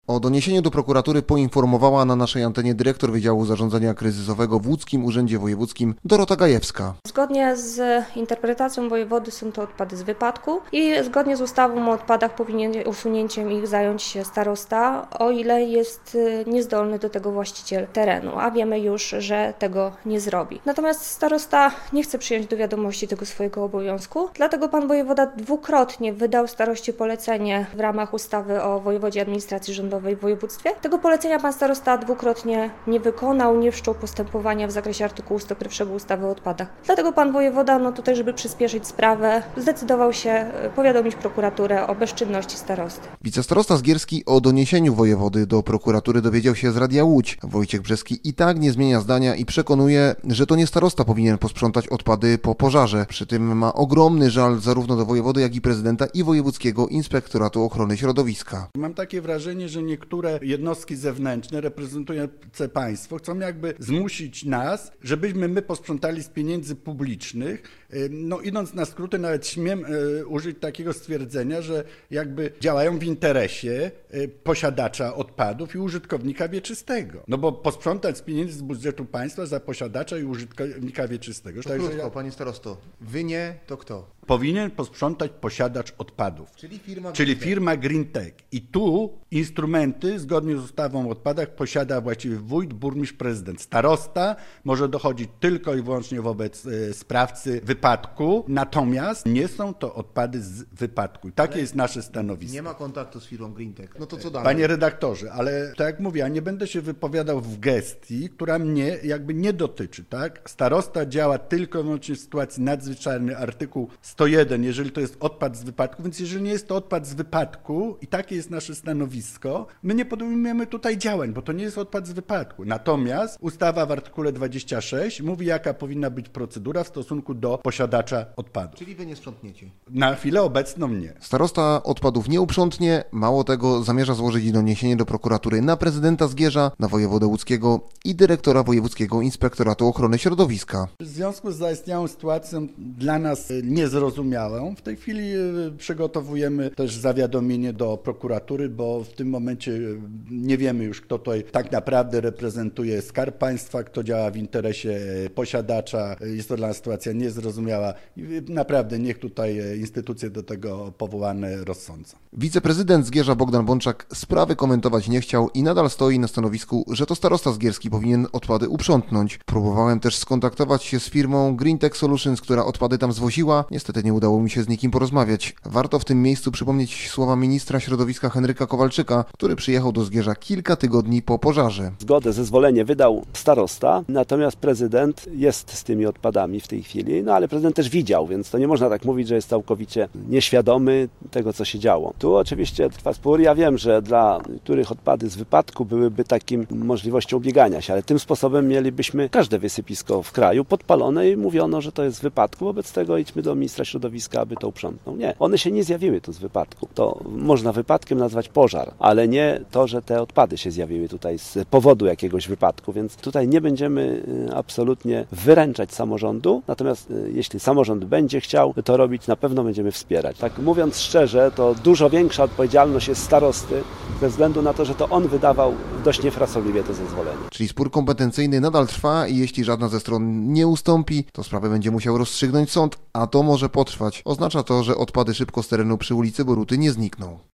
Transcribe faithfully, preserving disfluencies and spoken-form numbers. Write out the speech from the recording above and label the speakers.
Speaker 1: O doniesieniu do prokuratury poinformowała na naszej antenie dyrektor Wydziału Zarządzania Kryzysowego w Łódzkim Urzędzie Wojewódzkim Dorota Gajewska.
Speaker 2: Zgodnie z interpretacją wojewody są to odpady z wypadku i zgodnie z ustawą o odpadach powinien usunięciem ich zająć się starosta, o ile jest niezdolny do tego właściciel terenu, a wiemy już, że tego nie zrobi. Natomiast starosta nie chce przyjąć do wiadomości tego swojego obowiązku, dlatego pan wojewoda dwukrotnie wydał staroście polecenie w ramach ustawy o wojewodzie administracji rządowej w województwie. Tego polecenia pan starosta dwukrotnie nie wykonał, nie wszczął postępowania w zakresie artykułu sto jeden ustawy o odpadach. Dlatego pan wojewoda, no tutaj, żeby przyspieszyć sprawę, zdecydował się powiadomić prokuraturę o bezczynności starosty.
Speaker 1: Wicestarosta Zgierski o doniesieniu wojewody do prokuratury dowiedział się z Radia Łódź. Wojciech Brzeski i tak nie zmienia zdania i przekonuje, że to nie starosta powinien posprzątać odpady po pożarze. Przy tym ma ogromny żal zarówno do wojewody, jak i prezydenta i Wojewódzkiego Inspektoratu Ochrony Środowiska.
Speaker 3: Mam takie wrażenie, że niektóre jednostki zewnętrzne reprezentujące państwo chcą jakby zmusić nas, żebyśmy my posprzątali z pieniędzy publicznych. No idąc na skróty, nawet śmiem użyć takiego stwierdzenia, że jakby działają w interesie posiadacza odpadów i użytkownika wieczystego. No bo posprzątać z pieniędzy z budżetu państwa za posiadacza i użytkownika wieczystego.
Speaker 1: To krótko, ja... panie starosto, wy nie, to kto?
Speaker 3: Powinien posprzątać posiadacz odpadów,
Speaker 1: czyli firma,
Speaker 3: czyli firma Greentech. I tu instrumenty zgodnie z ustawą o odpadach posiada właściwie wójt, burmistrz, prezydent. Starosta może dochodzić tylko i wyłącznie wobec y, sprawcy wypadku, natomiast nie są to odpady z wypadku. I takie ale jest nasze stanowisko.
Speaker 1: Nie ma kontaktu z firmą Greentech. No to co dalej?
Speaker 3: Panie redaktorze, ale tak jak mówię, ja nie będę się wypowiadał w gestii, która mnie jakby nie dotyczy, tak? Starosta działa tylko i wyłącznie w sytuacji nadzwyczajnej, artykuł sto jeden, jeżeli to jest odpad z wypadku, więc jeżeli nie jest to odpad z wypadku i takie jest nasze stanowisko, my nie podejmujemy tutaj działań, bo to nie jest odpad z wypadku. Natomiast ustawa w artykule dwudziestym szóstym mówi, jaka powinna być procedura w stosunku do posiadacza odpadu.
Speaker 1: Czyli wy nie sprzątniecie?
Speaker 3: Na chwilę obecną nie.
Speaker 1: Starosta odpadów nie uprzątnie, mało tego zamierza złożyć doniesienie do prokuratury na prezydenta Zgierza, na wojewodę łódzkiego i dyrektora Wojewódzkiego Inspektoratu Ochrony Środowiska.
Speaker 3: W związku z zaistniałą sytuacją dla nas niezrozumiałą, w tej chwili przygotowujemy też zawiadomienie do prokuratury, bo w tym momencie nie wiemy już, kto tutaj tak naprawdę reprezentuje Skarb Państwa, kto działa w interesie posiadacza. Jest to dla nas sytuacja niezrozumiała i naprawdę niech tutaj instytucje do tego powołane rozsądzą.
Speaker 1: Wiceprezydent Zgierza Bogdan Bączak sprawy komentować nie chciał i nadal stoi na stanowisku, że to starosta zgierski powinien odpady uprzątnąć. Próbowałem też skontaktować się z firmą Greentech Solutions, która odpady tam zwoziła. Niestety nie udało mi się z nikim porozmawiać. Warto w tym miejscu przypomnieć słowa ministra środowiska Henryka Kowalczyka, który przyjechał do Zgierza kilka tygodni po pożarze.
Speaker 4: Zgodę, zezwolenie wydał starosta, natomiast prezydent jest z tymi odpadami w tej chwili, no ale prezydent też widział, więc to nie można tak mówić, że jest całkowicie nieświadomy tego, co się działo. Tu oczywiście trwa spór. Ja wiem, że dla niektórych odpady z wypadku byłyby takim możliwością ubiegania się, ale tym sposobem mielibyśmy każde wysypisko w kraju podpalone i mówiono, że to jest z wypadku, wobec tego idźmy do ministra środowiska, aby to uprzątnął. Nie, one się nie zjawiły tu z wypadku. To można wypadkiem nazwać pożar, ale nie to, że te odpady się zjawiły tutaj z powodu jakiegoś wypadku, więc tutaj nie będziemy absolutnie wyręczać samorządu, natomiast jeśli samorząd będzie chciał to robić, na pewno będziemy wspierać. Tak mówiąc szczerze, to dużo większa odpowiedzialność jest starosty ze względu na to, że to on wydawał dość niefrasobliwie to zezwolenie.
Speaker 1: Czyli spór kompetencyjny nadal trwa i jeśli żadna ze stron nie ustąpi, to sprawę będzie musiał rozstrzygnąć sąd, a to może potrwać. Oznacza to, że odpady szybko z terenu przy ulicy Boruty nie znikną.